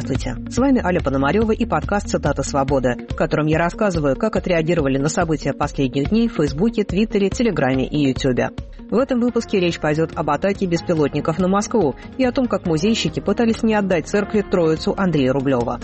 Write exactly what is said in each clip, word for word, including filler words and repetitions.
Здравствуйте, с вами Аля Пономарева и подкаст «Цитата свободы», в котором я рассказываю, как отреагировали на события последних дней в Фейсбуке, Твиттере, Телеграме и Ютубе. В этом выпуске речь пойдет об атаке беспилотников на Москву и о том, как музейщики пытались не отдать церкви Троицу Андрея Рублева.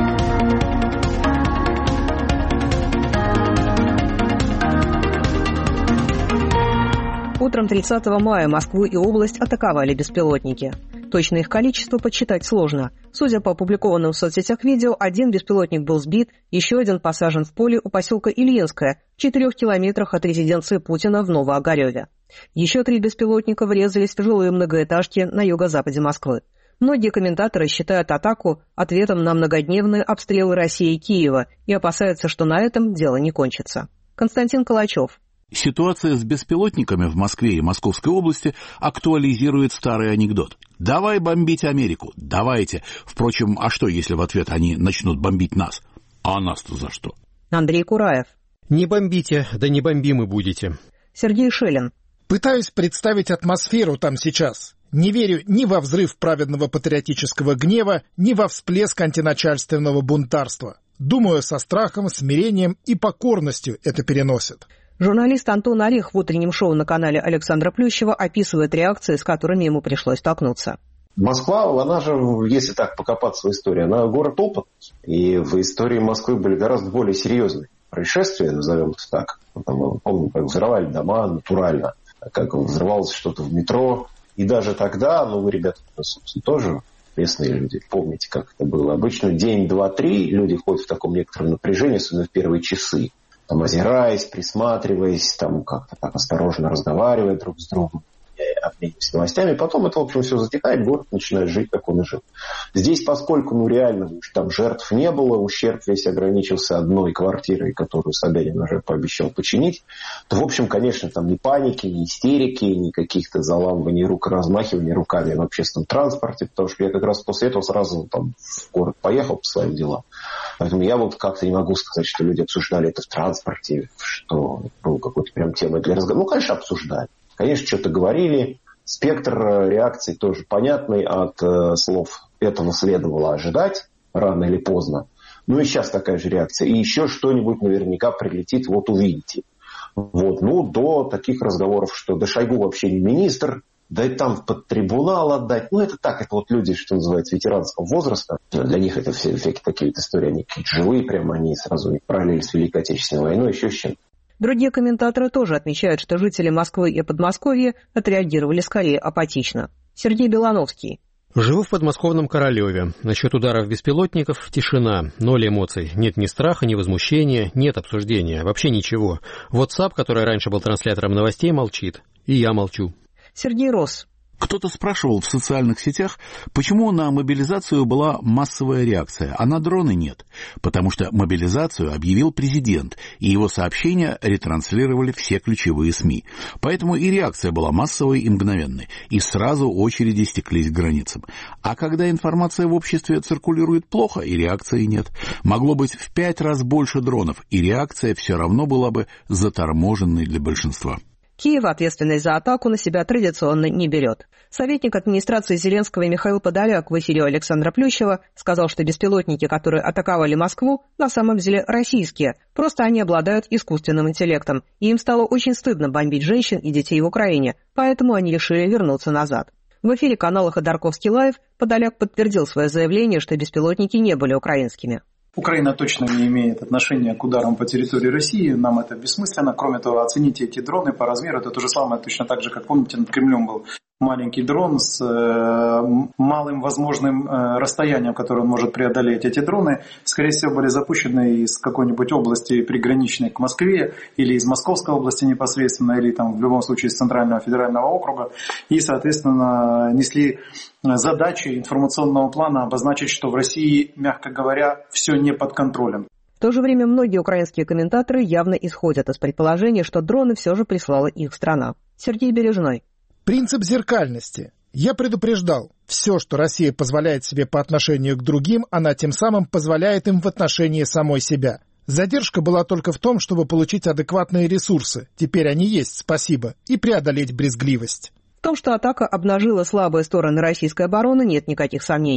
Утром тридцатого мая Москву и область атаковали беспилотники. Точно их количество подсчитать сложно. Судя по опубликованным в соцсетях видео, один беспилотник был сбит, еще один посажен в поле у поселка Ильинское, в четырех километрах от резиденции Путина в Новоогареве. Еще три беспилотника врезались в жилые многоэтажки на юго-западе Москвы. Многие комментаторы считают атаку ответом на многодневные обстрелы России и Киева и опасаются, что на этом дело не кончится. Константин Калачев. Ситуация с беспилотниками в Москве и Московской области актуализирует старый анекдот. «Давай бомбить Америку, давайте. Впрочем, а что, если в ответ они начнут бомбить нас? А нас-то за что?» Андрей Кураев. Не бомбите, да не бомбимы будете. Сергей Шелин. Пытаюсь представить атмосферу там сейчас. Не верю ни во взрыв праведного патриотического гнева, ни во всплеск антиначальственного бунтарства. Думаю, со страхом, смирением и покорностью это переносят. Журналист Антон Орех в утреннем шоу на канале Александра Плющева описывает реакции, с которыми ему пришлось столкнуться. Москва, она же, если так покопаться в истории, она город опытный. И в истории Москвы были гораздо более серьезные происшествия, назовем это так. Там, помню, как взрывали дома натурально, как взрывалось что-то в метро. И даже тогда, ну вы, ребята, собственно, тоже местные люди, помните, как это было. Обычно день, два, три люди ходят в таком некотором напряжении, особенно в первые часы. Там, озираясь, присматриваясь, там как-то так осторожно разговаривая друг с другом, обмениваясь новостями. Потом это, в общем, все затихает, город начинает жить, как он и жил. Здесь, поскольку, ну, реально, там жертв не было, ущерб весь ограничился одной квартирой, которую Собянин уже пообещал починить, то, в общем, конечно, там ни паники, ни истерики, ни каких-то заламываний рук, размахиваний руками в общественном транспорте, потому что я как раз после этого сразу там в город поехал по своим делам. Поэтому я вот как-то не могу сказать, что люди обсуждали это в транспорте, что было какой-то прям темой для разговора. Ну, конечно, обсуждали. Конечно, что-то говорили. Спектр реакций тоже понятный. От э, слов этого следовало ожидать рано или поздно. Ну и сейчас такая же реакция. И еще что-нибудь наверняка прилетит, вот увидите. Вот. Ну, до таких разговоров, что да Шойгу вообще не министр, да и там под трибунал отдать. Ну, это так, это вот люди, что называется, ветеранского возраста. Для них это все всякие такие вот истории, они какие-то живые, прямо они сразу параллели с Великой Отечественной войной, еще с чем. Другие комментаторы тоже отмечают, что жители Москвы и Подмосковья отреагировали скорее апатично. Сергей Белановский. Живу в подмосковном Королеве. Насчет ударов беспилотников тишина, ноль эмоций. Нет ни страха, ни возмущения, нет обсуждения, вообще ничего. WhatsApp, который раньше был транслятором новостей, молчит. И я молчу. Сергей Росс. Кто-то спрашивал в социальных сетях, почему на мобилизацию была массовая реакция, а на дроны нет. Потому что мобилизацию объявил президент, и его сообщения ретранслировали все ключевые СМИ. Поэтому и реакция была массовой и мгновенной, и сразу очереди стеклись к границам. А когда информация в обществе циркулирует плохо, и реакции нет. Могло быть в пять раз больше дронов, и реакция все равно была бы заторможенной для большинства. Киев ответственность за атаку на себя традиционно не берет. Советник администрации Зеленского Михаил Подоляк в эфире Александра Плющева сказал, что беспилотники, которые атаковали Москву, на самом деле российские. Просто они обладают искусственным интеллектом. И им стало очень стыдно бомбить женщин и детей в Украине, поэтому они решили вернуться назад. В эфире канала Ходорковский Лайв Подоляк подтвердил свое заявление, что беспилотники не были украинскими. Украина точно не имеет отношения к ударам по территории России, нам это бессмысленно. Кроме того, оцените эти дроны по размеру, это то же самое, точно так же, как помните, над Кремлем был маленький дрон с э, малым возможным э, расстоянием, которое он может преодолеть. Эти дроны, скорее всего, были запущены из какой-нибудь области приграничной к Москве, или из Московской области непосредственно, или там в любом случае из Центрального федерального округа, и, соответственно, несли задачи информационного плана обозначить, что в России, мягко говоря, все не под контролем. В то же время многие украинские комментаторы явно исходят из предположения, что дроны все же прислала их страна. Сергей Бережной. Принцип зеркальности. Я предупреждал, все, что Россия позволяет себе по отношению к другим, она тем самым позволяет им в отношении самой себя. Задержка была только в том, чтобы получить адекватные ресурсы. Теперь они есть, спасибо, и преодолеть брезгливость. В том, что атака обнажила слабые стороны российской обороны, нет никаких сомнений.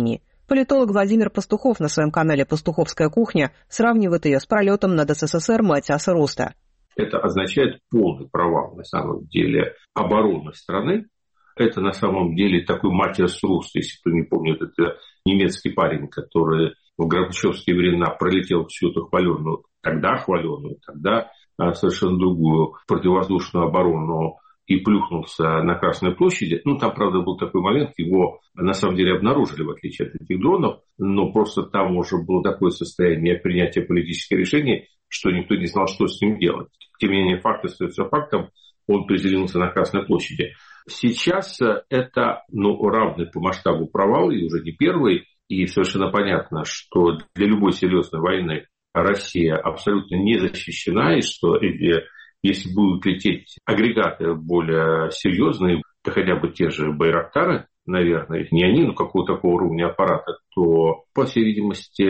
Политолог Владимир Пастухов на своем канале «Пастуховская кухня» сравнивает ее с пролетом над СССР Матиаса Руста. Это означает полный провал, на самом деле, обороны страны. Это, на самом деле, такой Матиас Руст, если кто не помнит, это немецкий парень, который в горбачевские времена пролетел всю эту хваленную, тогда хваленую, тогда совершенно другую противовоздушную оборону и плюхнулся на Красной площади. Ну, там, правда, был такой момент, его на самом деле обнаружили, в отличие от этих дронов, но просто там уже было такое состояние принятия политических решений, что никто не знал, что с ним делать. Тем не менее, факт остается фактом, он приземлился на Красной площади. Сейчас это ну, равный по масштабу провал, и уже не первый, и совершенно понятно, что для любой серьезной войны Россия абсолютно не защищена, и что эти, если будут лететь агрегаты более серьезные, то хотя бы те же Байрактары, наверное, не они, но какого-то такого уровня аппарата, то, по всей видимости,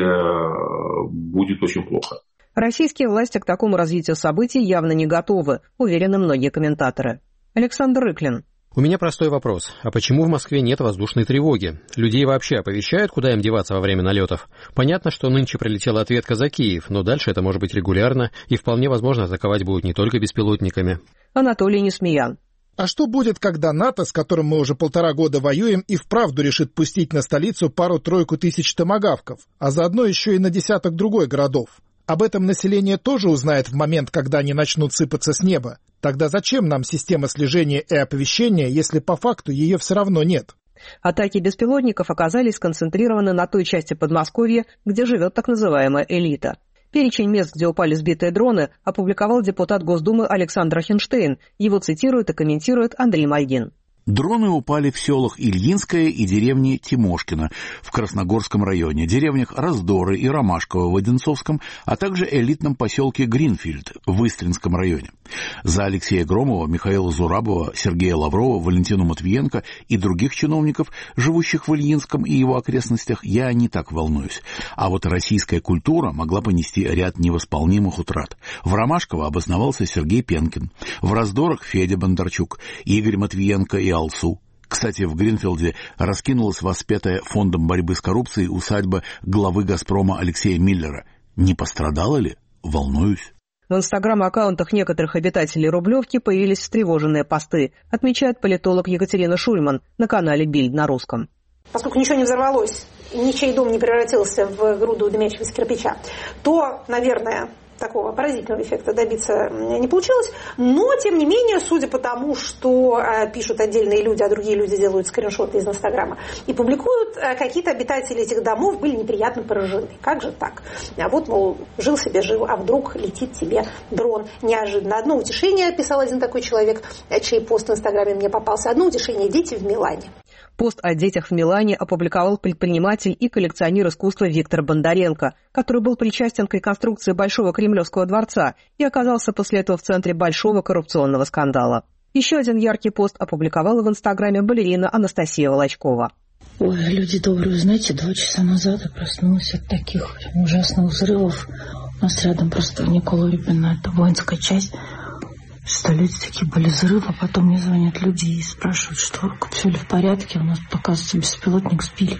будет очень плохо. Российские власти к такому развитию событий явно не готовы, уверены многие комментаторы. Александр Рыклин. У меня простой вопрос. А почему в Москве нет воздушной тревоги? Людей вообще оповещают, куда им деваться во время налетов? Понятно, что нынче прилетела ответка за Киев, но дальше это может быть регулярно, и вполне возможно атаковать будут не только беспилотниками. Анатолий Несмеян. А что будет, когда НАТО, с которым мы уже полтора года воюем, и вправду решит пустить на столицу пару-тройку тысяч томагавков, а заодно еще и на десяток другой городов? Об этом население тоже узнает в момент, когда они начнут сыпаться с неба. Тогда зачем нам система слежения и оповещения, если по факту ее все равно нет? Атаки беспилотников оказались сконцентрированы на той части Подмосковья, где живет так называемая элита. Перечень мест, где упали сбитые дроны, опубликовал депутат Госдумы Александр Хинштейн. Его цитирует и комментирует Андрей Мальгин. Дроны упали в селах Ильинское и деревне Тимошкино в Красногорском районе, деревнях Раздоры и Ромашково в Одинцовском, а также элитном поселке Гринфильд в Истринском районе. За Алексея Громова, Михаила Зурабова, Сергея Лаврова, Валентину Матвиенко и других чиновников, живущих в Ильинском и его окрестностях, я не так волнуюсь. А вот российская культура могла понести ряд невосполнимых утрат. В Ромашково обосновался Сергей Пенкин, в Раздорах Федя Бондарчук, Игорь Матвиенко и Алсу. Кстати, в Гринфилде раскинулась воспетая фондом борьбы с коррупцией усадьба главы «Газпрома» Алексея Миллера. Не пострадала ли? Волнуюсь. В инстаграм-аккаунтах некоторых обитателей Рублевки появились встревоженные посты, отмечает политолог Екатерина Шульман на канале «Бильд» на русском. Поскольку ничего не взорвалось, ничей дом не превратился в груду дымящегося кирпича, то, наверное, такого поразительного эффекта добиться не получилось. Но, тем не менее, судя по тому, что э, пишут отдельные люди, а другие люди делают скриншоты из Инстаграма и публикуют, э, какие-то обитатели этих домов были неприятно поражены. Как же так? А вот, мол, жил себе жил, а вдруг летит тебе дрон неожиданно. Одно утешение, писал один такой человек, чей пост в Инстаграме мне попался, одно утешение: дети в Милане. Пост о детях в Милане опубликовал предприниматель и коллекционер искусства Виктор Бондаренко, который был причастен к реконструкции Большого Кремлевского дворца и оказался после этого в центре большого коррупционного скандала. Еще один яркий пост опубликовала в Инстаграме балерина Анастасия Волочкова. Ой, люди добрые, знаете, два часа назад я проснулась от таких ужасных взрывов. У нас рядом просто Никола Рюпина, это воинская часть. Столетия такие были взрывы, а потом мне звонят люди и спрашивают, что все ли в порядке. У нас, оказывается, беспилотник сбили.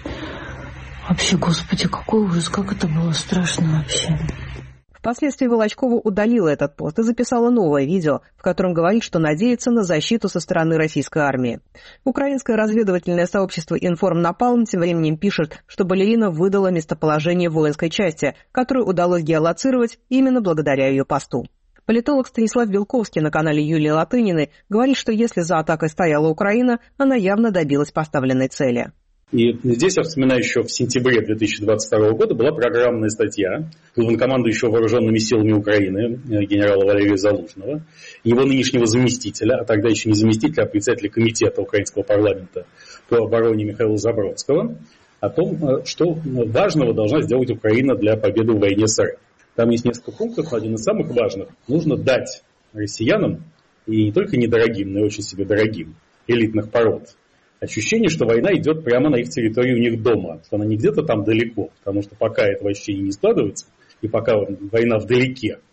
Вообще, господи, какой ужас, как это было страшно вообще. Впоследствии Волочкова удалила этот пост и записала новое видео, в котором говорит, что надеется на защиту со стороны российской армии. Украинское разведывательное сообщество «Информнапалм» тем временем пишет, что балерина выдала местоположение воинской части, которую удалось геолоцировать именно благодаря ее посту. Политолог Станислав Белковский на канале Юлии Латыниной говорит, что если за атакой стояла Украина, она явно добилась поставленной цели. И здесь я вспоминаю, еще в сентябре две тысячи двадцать второго года была программная статья главнокомандующего вооруженными силами Украины генерала Валерия Залужного, его нынешнего заместителя, а тогда еще не заместителя, а председателя комитета украинского парламента по обороне Михаила Забродского, о том, что важного должна сделать Украина для победы в войне с РФ. Там есть несколько пунктов, один из самых важных. Нужно дать россиянам, и не только недорогим, но и очень себе дорогим, элитных пород, ощущение, что война идет прямо на их территории у них дома, что она не где-то там далеко, потому что пока этого ощущения не складывается, и пока война вдалеке,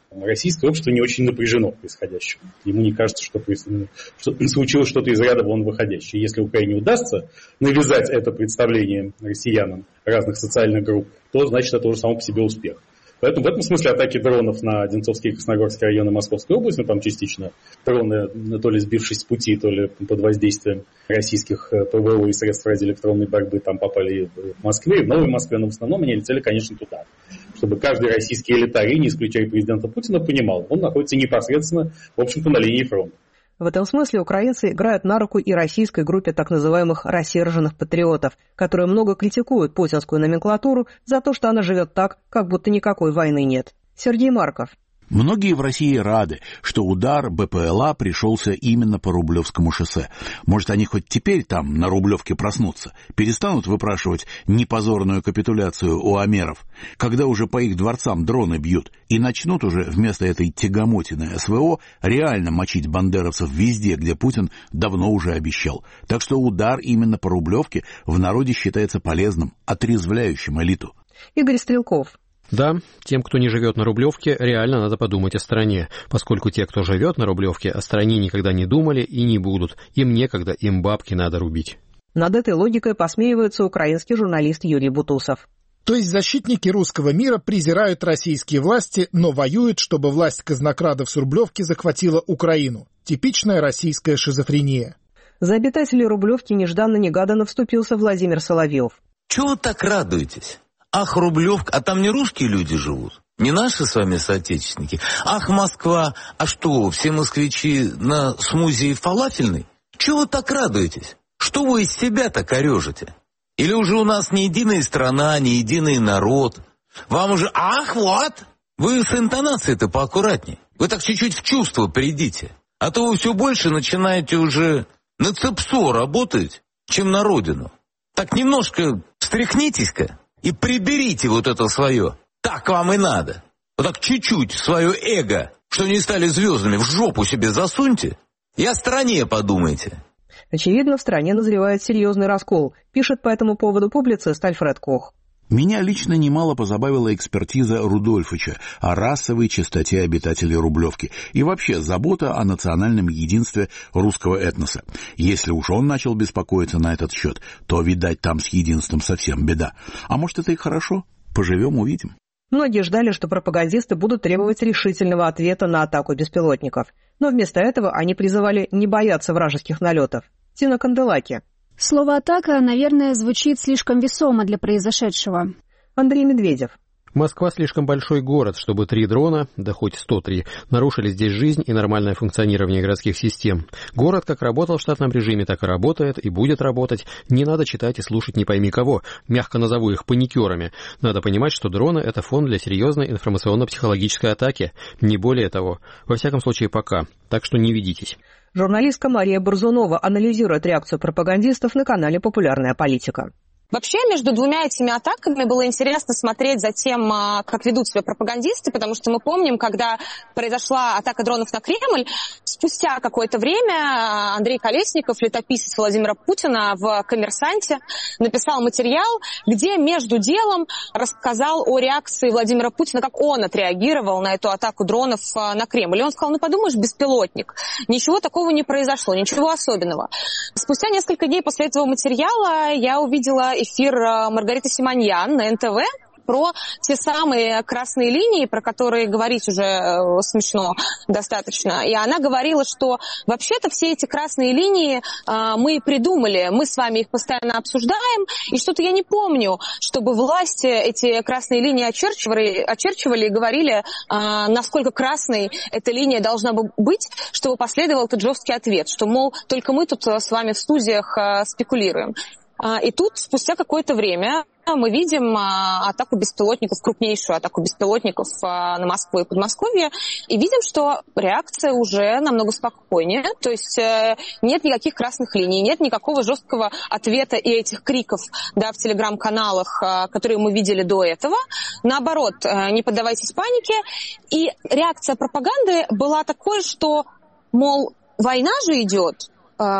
Российское общество не очень напряжено происходящим. Ему не кажется, что, что случилось что-то из ряда вон выходящее. Если Украине удастся навязать это представление россиянам разных социальных групп, то значит это уже само по себе успех. Поэтому в этом смысле атаки дронов на Одинцовский и Красногорский районы Московской области, ну, там частично дроны, то ли сбившись с пути, то ли под воздействием российских ПВО и средств радиоэлектронной борьбы там попали в Москве, и в Новой Москве, но в основном они летели, конечно, туда. Чтобы каждый российский элитарий, не исключая президента Путина, понимал, он находится непосредственно, в общем-то, на линии фронта. В этом смысле украинцы играют на руку и российской группе так называемых рассерженных патриотов, которые много критикуют путинскую номенклатуру за то, что она живет так, как будто никакой войны нет. Сергей Марков. Многие в России рады, что удар БПЛА пришелся именно по Рублевскому шоссе. Может, они хоть теперь там, на Рублевке, проснутся, перестанут выпрашивать непозорную капитуляцию у амеров, когда уже по их дворцам дроны бьют, и начнут уже вместо этой тягомотины СВО реально мочить бандеровцев везде, где Путин давно уже обещал. Так что удар именно по Рублевке в народе считается полезным, отрезвляющим элиту. Игорь Стрелков. Да, тем, кто не живет на Рублевке, реально надо подумать о стране, поскольку те, кто живет на Рублевке, о стране никогда не думали и не будут. Им некогда, им бабки надо рубить. Над этой логикой посмеивается украинский журналист Юрий Бутусов. То есть защитники русского мира презирают российские власти, но воюют, чтобы власть казнокрадов с Рублевки захватила Украину. Типичная российская шизофрения. За обитателей Рублевки нежданно-негаданно вступился Владимир Соловьев. Чего вы так радуетесь? Ах, Рублевка, а там не русские люди живут, не наши с вами соотечественники. Ах, Москва, а что, все москвичи на смузи фалафельной? Чего вы так радуетесь? Что вы из себя так орежете? Или уже у нас не единая страна, не единый народ? Вам уже, ах, вот, вы с интонацией-то поаккуратней. Вы так чуть-чуть в чувство придите. А то вы все больше начинаете уже на ЦЕПСО работать, чем на родину. Так немножко встряхнитесь-ка. И приберите вот это свое. Так вам и надо. Вот так чуть-чуть свое эго, что не стали звездами, в жопу себе засуньте. И о стране подумайте. Очевидно, в стране назревает серьезный раскол, пишет по этому поводу публицист Альфред Кох. Меня лично немало позабавила экспертиза Рудольфыча о расовой чистоте обитателей Рублевки и вообще забота о национальном единстве русского этноса. Если уж он начал беспокоиться на этот счет, то, видать, там с единством совсем беда. А может, это и хорошо? Поживем, увидим. Многие ждали, что пропагандисты будут требовать решительного ответа на атаку беспилотников. Но вместо этого они призывали не бояться вражеских налетов. Тина Канделаки. Слово «атака», наверное, звучит слишком весомо для произошедшего. Андрей Медведев. Москва слишком большой город, чтобы три дрона, да хоть сто три, нарушили здесь жизнь и нормальное функционирование городских систем. Город как работал в штатном режиме, так и работает и будет работать. Не надо читать и слушать не пойми кого. Мягко назову их паникерами. Надо понимать, что дроны — это фон для серьезной информационно-психологической атаки. Не более того. Во всяком случае, пока. Так что не ведитесь. Журналистка Мария Борзунова анализирует реакцию пропагандистов на канале «Популярная политика». Вообще, между двумя этими атаками было интересно смотреть за тем, как ведут себя пропагандисты, потому что мы помним, когда произошла атака дронов на Кремль, спустя какое-то время Андрей Колесников, летописец Владимира Путина, в «Коммерсанте» написал материал, где между делом рассказал о реакции Владимира Путина, как он отреагировал на эту атаку дронов на Кремль. И он сказал, ну подумаешь, беспилотник. Ничего такого не произошло, ничего особенного. Спустя несколько дней после этого материала я увидела эфир Маргариты Симоньян на эн тэ вэ про те самые красные линии, про которые говорить уже э, смешно достаточно. И она говорила, что вообще-то все эти красные линии э, мы придумали, мы с вами их постоянно обсуждаем, и что-то я не помню, чтобы власти эти красные линии очерчивали, очерчивали и говорили, э, насколько красной эта линия должна быть, чтобы последовал этот жесткий ответ, что, мол, только мы тут с вами в студиях э, спекулируем. И тут, спустя какое-то время, мы видим атаку беспилотников, крупнейшую атаку беспилотников на Москву и Подмосковье, и видим, что реакция уже намного спокойнее, то есть нет никаких красных линий, нет никакого жесткого ответа и этих криков, да, в телеграм-каналах, которые мы видели до этого. Наоборот, не поддавайтесь панике. И реакция пропаганды была такой, что, мол, война же идет,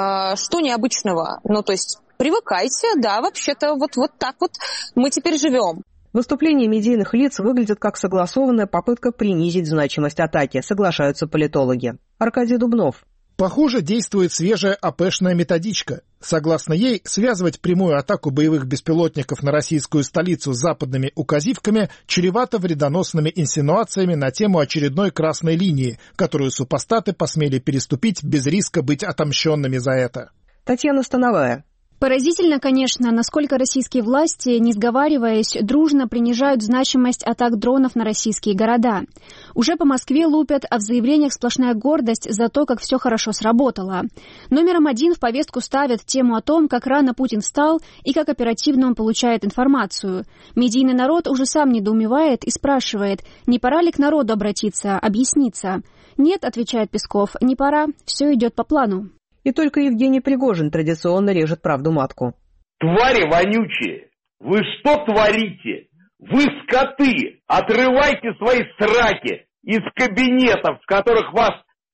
что необычного, ну, то есть привыкайте, да, вообще-то вот, вот так вот мы теперь живем. Выступления медийных лиц выглядят как согласованная попытка принизить значимость атаки, соглашаются политологи. Аркадий Дубнов. Похоже, действует свежая АПшная методичка. Согласно ей, связывать прямую атаку боевых беспилотников на российскую столицу с западными указивками чревато вредоносными инсинуациями на тему очередной красной линии, которую супостаты посмели переступить без риска быть отомщенными за это. Татьяна Становая. Поразительно, конечно, насколько российские власти, не сговариваясь, дружно принижают значимость атак дронов на российские города. Уже по Москве лупят, а в заявлениях сплошная гордость за то, как все хорошо сработало. Номером один в повестку ставят тему о том, как рано Путин встал и как оперативно он получает информацию. Медийный народ уже сам недоумевает и спрашивает, не пора ли к народу обратиться, объясниться. «Нет», — отвечает Песков, — «не пора, все идет по плану». И только Евгений Пригожин традиционно режет правду матку. Твари вонючие, вы что творите? Вы скоты, отрывайте свои сраки из кабинетов, в которых вас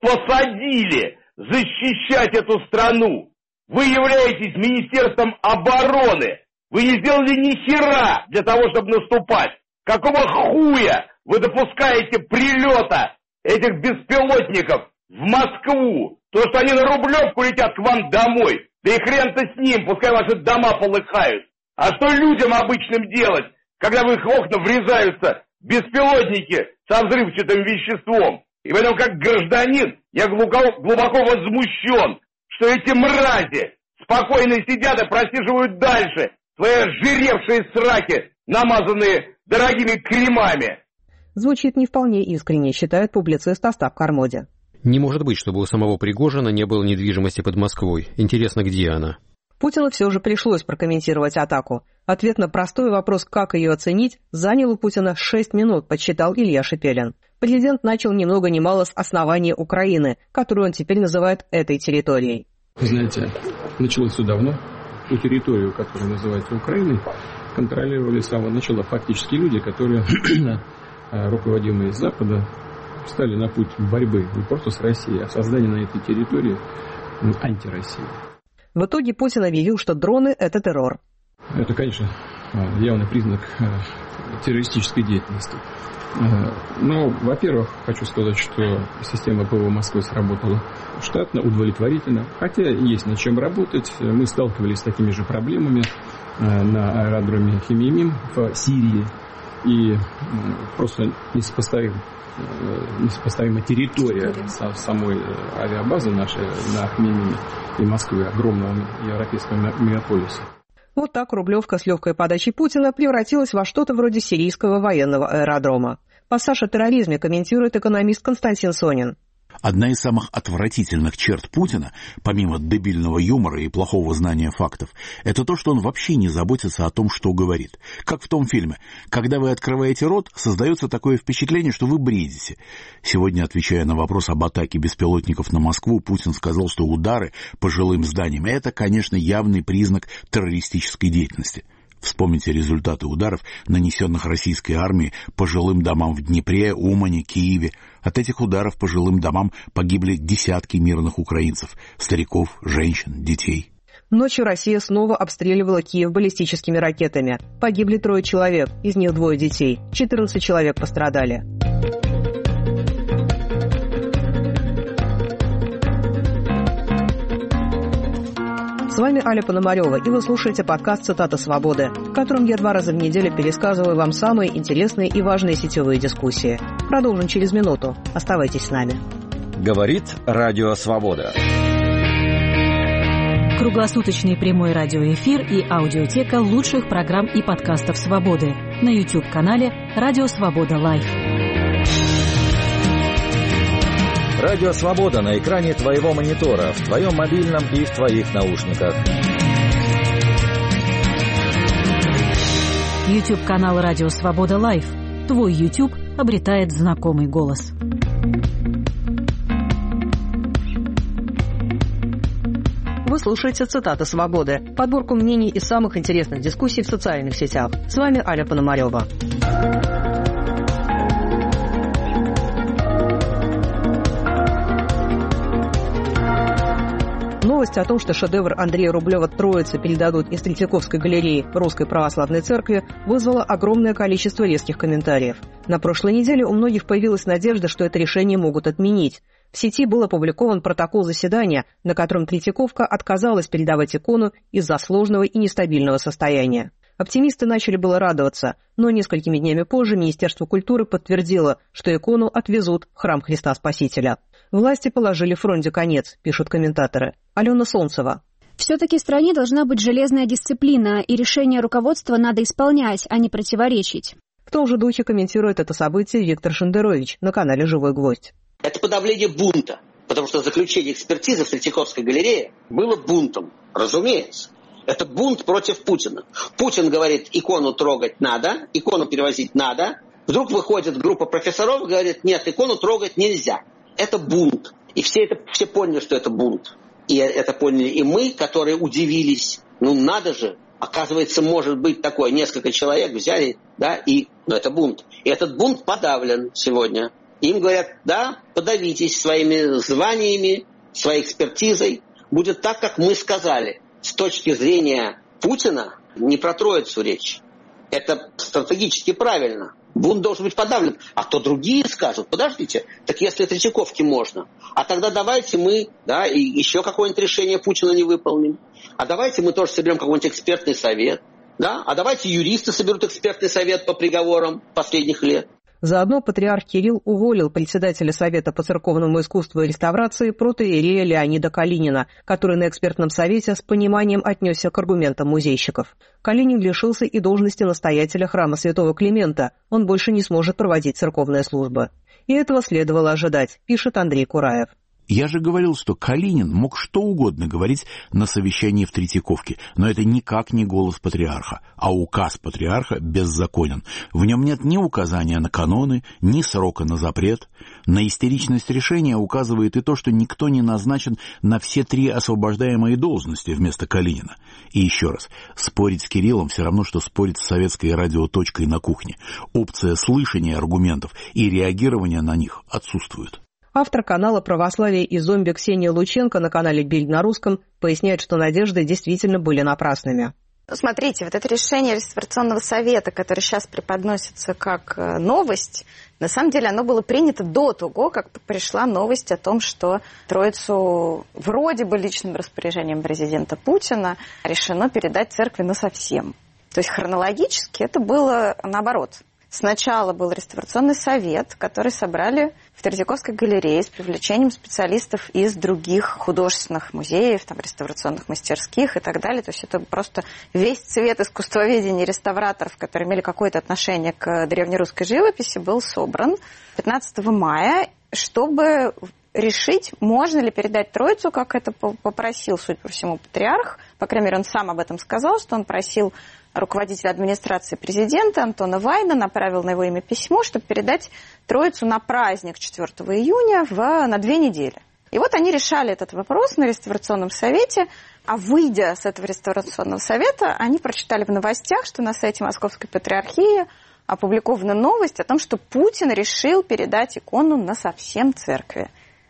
посадили защищать эту страну. Вы являетесь Министерством обороны. Вы не сделали ни хера для того, чтобы наступать. Какого хуя вы допускаете прилета этих беспилотников в Москву? То, что они на Рублевку летят к вам домой, да и хрен-то с ним, пускай ваши дома полыхают. А что людям обычным делать, когда в их окна врезаются беспилотники со взрывчатым веществом? И поэтому, как гражданин, я глубоко, глубоко возмущен, что эти мрази спокойно сидят и просиживают дальше свои ожиревшие сраки, намазанные дорогими кремами. Звучит не вполне искренне, считает публицист Остап Кармоди. Не может быть, чтобы у самого Пригожина не было недвижимости под Москвой. Интересно, где она? Путину все же пришлось прокомментировать атаку. Ответ на простой вопрос, как ее оценить, занял у Путина шесть минут, подсчитал Илья Шепелин. Президент начал ни много ни мало с основания Украины, которую он теперь называет этой территорией. Вы знаете, началось все давно. Ту территорию, которая называется Украиной, контролировали с самого начала фактически люди, которые, руководимые с Запада, встали на путь борьбы не просто с Россией, а создания на этой территории антироссии. В итоге Путин объявил, что дроны – это террор. Это, конечно, явный признак террористической деятельности. Но, во-первых, хочу сказать, что система ПВО Москвы сработала штатно, удовлетворительно. Хотя есть над чем работать. Мы сталкивались с такими же проблемами на аэродроме Хемеймим в Сирии. И просто несопоставим. несопоставимая территория самой авиабазы нашей на Хмельнине и Москвы, огромного европейского мегаполиса. Вот так Рублевка с легкой подачей Путина превратилась во что-то вроде сирийского военного аэродрома. Пассаж о терроризме комментирует экономист Константин Сонин. Одна из самых отвратительных черт Путина, помимо дебильного юмора и плохого знания фактов, это то, что он вообще не заботится о том, что говорит. Как в том фильме. Когда вы открываете рот, создается такое впечатление, что вы бредите. Сегодня, отвечая на вопрос об атаке беспилотников на Москву, Путин сказал, что удары по жилым зданиям – это, конечно, явный признак террористической деятельности. Вспомните результаты ударов, нанесенных российской армией по жилым домам в Днепре, Умане, Киеве. От этих ударов по жилым домам погибли десятки мирных украинцев, стариков, женщин, детей. Ночью Россия снова обстреливала Киев баллистическими ракетами. Погибли трое человек, из них двое детей. четырнадцать человек пострадали. С вами Аля Пономарева, и вы слушаете подкаст «Цитата свободы», в котором я два раза в неделю пересказываю вам самые интересные и важные сетевые дискуссии. Продолжим через минуту. Оставайтесь с нами. Говорит Радио Свобода. Круглосуточный прямой радиоэфир и аудиотека лучших программ и подкастов «Свободы» на YouTube-канале «Радио Свобода Лайв». Радио Свобода на экране твоего монитора, в твоем мобильном и в твоих наушниках. YouTube-канал «Радио Свобода Лайв». Твой YouTube обретает знакомый голос. Вы слушаете «Цитаты свободы», подборку мнений из самых интересных дискуссий в социальных сетях. С вами Аля Пономарева. Новость о том, что шедевр Андрея Рублева «Троица» передадут из Третьяковской галереи Русской Православной Церкви, вызвала огромное количество резких комментариев. На прошлой неделе у многих появилась надежда, что это решение могут отменить. В сети был опубликован протокол заседания, на котором Третьяковка отказалась передавать икону из-за сложного и нестабильного состояния. Оптимисты начали было радоваться, но несколькими днями позже Министерство культуры подтвердило, что икону отвезут в храм Христа Спасителя. Власти положили фронте конец, пишут комментаторы. Алена Солнцева. Все-таки в стране должна быть железная дисциплина, и решение руководства надо исполнять, а не противоречить. В том же духе комментирует это событие Виктор Шендерович на канале «Живой гвоздь». Это подавление бунта, потому что заключение экспертизы в Третьяковской галерее было бунтом, разумеется. Это бунт против Путина. Путин говорит, икону трогать надо, икону перевозить надо. Вдруг выходит группа профессоров и говорит, нет, икону трогать нельзя. Это бунт. И все, это, все поняли, что это бунт. И это поняли и мы, которые удивились. Ну надо же, оказывается, может быть такое. Несколько человек взяли, да, и ну, это бунт. И этот бунт подавлен сегодня. Им говорят, да, подавитесь своими званиями, своей экспертизой. Будет так, как мы сказали. С точки зрения Путина не про Троицу речь. Это стратегически правильно. Бунт должен быть подавлен. А то другие скажут, подождите, так если Третьяковке можно, а тогда давайте мы, да, и еще какое-нибудь решение Путина не выполним. А давайте мы тоже соберем какой-нибудь экспертный совет. Да? А давайте юристы соберут экспертный совет по приговорам последних лет. Заодно патриарх Кирилл уволил председателя Совета по церковному искусству и реставрации протоиерея Леонида Калинина, который на экспертном совете с пониманием отнесся к аргументам музейщиков. Калинин лишился и должности настоятеля храма Святого Климента. Он больше не сможет проводить церковные службы. И этого следовало ожидать, пишет Андрей Кураев. Я же говорил, что Калинин мог что угодно говорить на совещании в Третьяковке, но это никак не голос патриарха, а указ патриарха беззаконен. В нем нет ни указания на каноны, ни срока на запрет. На истеричность решения указывает и то, что никто не назначен на все три освобождаемые должности вместо Калинина. И еще раз, спорить с Кириллом все равно, что спорить с советской радиоточкой на кухне. Опция слышания аргументов и реагирования на них отсутствует. Автор канала «Православие и зомби» Ксения Лученко на канале «Бильд» на русском поясняет, что надежды действительно были напрасными. Смотрите, вот это решение реставрационного совета, которое сейчас преподносится как новость, на самом деле оно было принято до того, как пришла новость о том, что Троицу вроде бы личным распоряжением президента Путина решено передать церкви насовсем. То есть хронологически это было наоборот. Сначала был реставрационный совет, который собрали в Третьяковской галерее с привлечением специалистов из других художественных музеев, там, реставрационных мастерских и так далее. То есть это просто весь цвет искусствоведения реставраторов, которые имели какое-то отношение к древнерусской живописи, был собран пятнадцатого мая, чтобы решить, можно ли передать Троицу, как это попросил, судя по всему, патриарх. По крайней мере, он сам об этом сказал, что он просил руководителя администрации президента Антона Вайна, направил на его имя письмо, чтобы передать Троицу на праздник четвёртого июня в, на две недели. И вот они решали этот вопрос на реставрационном совете, а выйдя с этого реставрационного совета, они прочитали в новостях, что на сайте Московской патриархии опубликована новость о том, что Путин решил передать икону насовсем церкви.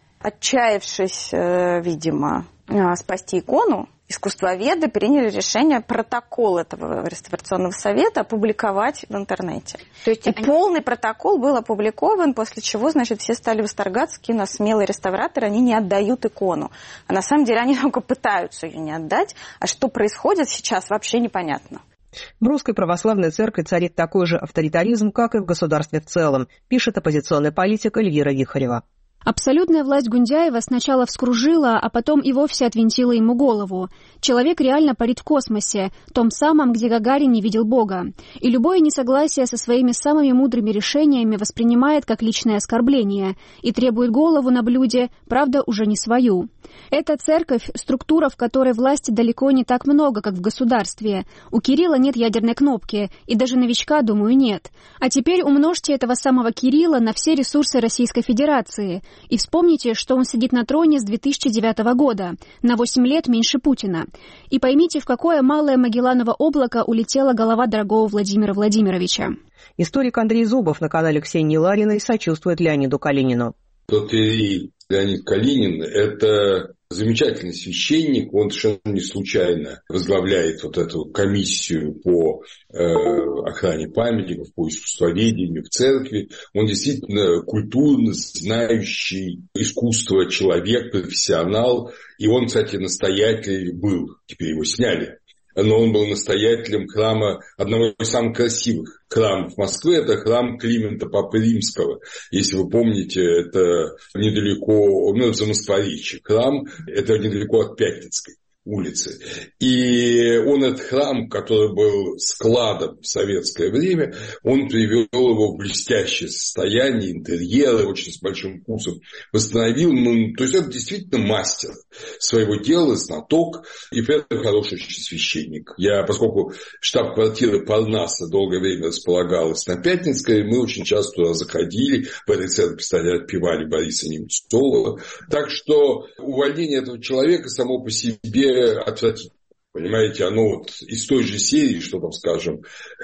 Отчаявшись, видимо, спасти икону, искусствоведы приняли решение протокол этого реставрационного совета опубликовать в интернете. То есть и они... полный протокол был опубликован, после чего, значит, все стали восторгаться, какие у нас смелые реставраторы, они не отдают икону. А на самом деле они только пытаются ее не отдать, а что происходит сейчас, вообще непонятно. В Русской Православной Церкви царит такой же авторитаризм, как и в государстве в целом, пишет оппозиционный политик Эльвира Вихарева. Абсолютная власть Гундяева сначала вскружила, а потом и вовсе отвинтила ему голову. Человек реально парит в космосе, том самом, где Гагарин не видел Бога. И любое несогласие со своими самыми мудрыми решениями воспринимает как личное оскорбление и требует голову на блюде, правда, уже не свою. Эта церковь – структура, в которой власти далеко не так много, как в государстве. У Кирилла нет ядерной кнопки, и даже новичка, думаю, нет. А теперь умножьте этого самого Кирилла на все ресурсы Российской Федерации – и вспомните, что он сидит на троне с две тысячи девятого года, на восемь лет меньше Путина. И поймите, в какое малое Магелланово облако улетела голова дорогого Владимира Владимировича. Историк Андрей Зубов на канале Ксении Лариной сочувствует Леониду Калинину. Протоиерей Леонид Калинин – это замечательный священник, он совершенно не случайно возглавляет вот эту комиссию по э, охране памятников, по искусствоведению в церкви. Он действительно культурно знающий искусство человек, профессионал. И он, кстати, настоятель был, теперь его сняли. Но он был настоятелем храма, одного из самых красивых храмов Москвы, это храм Климента Папы Римского. Если вы помните, это недалеко, ну, в Замоскворечье храм, это недалеко от Пятницкой улицы. И он этот храм, который был складом в советское время, он привел его в блестящее состояние, интерьеры, очень с большим вкусом восстановил. Ну, то есть это действительно мастер своего дела, знаток и при этом хороший священник. Я, поскольку штаб-квартира Парнаса долгое время располагалась на Пятницкой, мы очень часто туда заходили, в этой церкви, кстати, отпевали Бориса Немцова. Так что увольнение этого человека само по себе отвратительно. Понимаете, оно вот из той же серии, что там, скажем,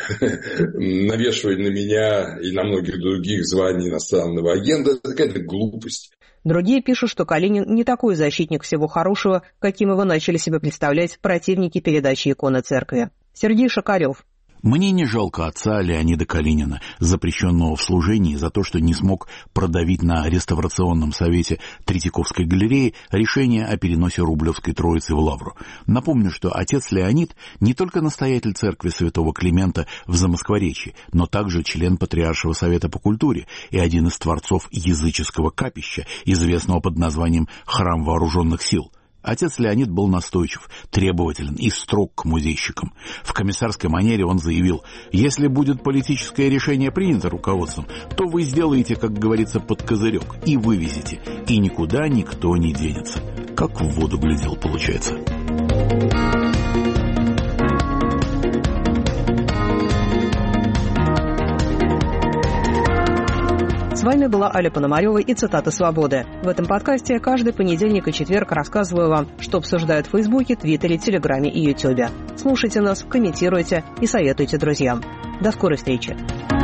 навешивает на меня и на многих других званий иностранного агента, это какая-то глупость. Другие пишут, что Калинин не такой защитник всего хорошего, каким его начали себе представлять противники передачи иконы церкви. Сергей Шакарев. Мне не жалко отца Леонида Калинина, запрещенного в служении за то, что не смог продавить на реставрационном совете Третьяковской галереи решение о переносе Рублевской Троицы в Лавру. Напомню, что отец Леонид не только настоятель церкви святого Климента в Замоскворечье, но также член Патриаршего совета по культуре и один из творцов языческого капища, известного под названием «Храм вооруженных сил». Отец Леонид был настойчив, требователен и строг к музейщикам. В комиссарской манере он заявил: «Если будет политическое решение принято руководством, то вы сделаете, как говорится, под козырек и вывезете, и никуда никто не денется». Как в воду глядел, получается. С вами была Аля Пономарева и цитаты «Свободы». В этом подкасте каждый понедельник и четверг рассказываю вам, что обсуждают в Фейсбуке, Твиттере, Телеграме и Ютубе. Слушайте нас, комментируйте и советуйте друзьям. До скорой встречи.